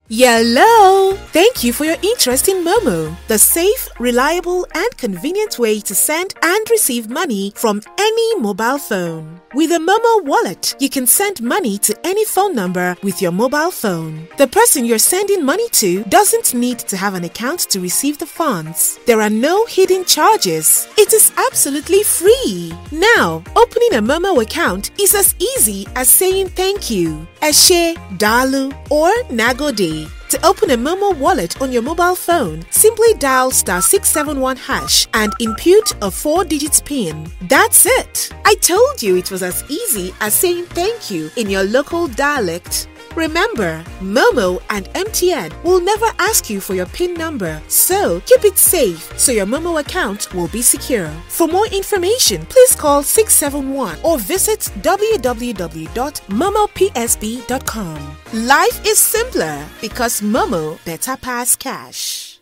Hello! Thank you for your interest in Momo, the safe, reliable, and convenient way to send and receive money from any mobile phone. With a Momo wallet, you can send money to any phone number with your mobile phone. The person you're sending money to doesn't need to have an account to receive the funds. There are no hidden charges. It is absolutely free. Now, opening a Momo account is as easy as saying thank you, Eshe, Dalu, or Nagode. To open a Momo wallet on your mobile phone, simply dial *671# and input a 4-digit PIN. That's it! I told you it was as easy as saying thank you in your local dialect. Remember, Momo and MTN will never ask you for your PIN number, so keep it safe so your Momo account will be secure. For more information, please call 671 or visit www.momopsb.com. Life is simpler because Momo better pass cash.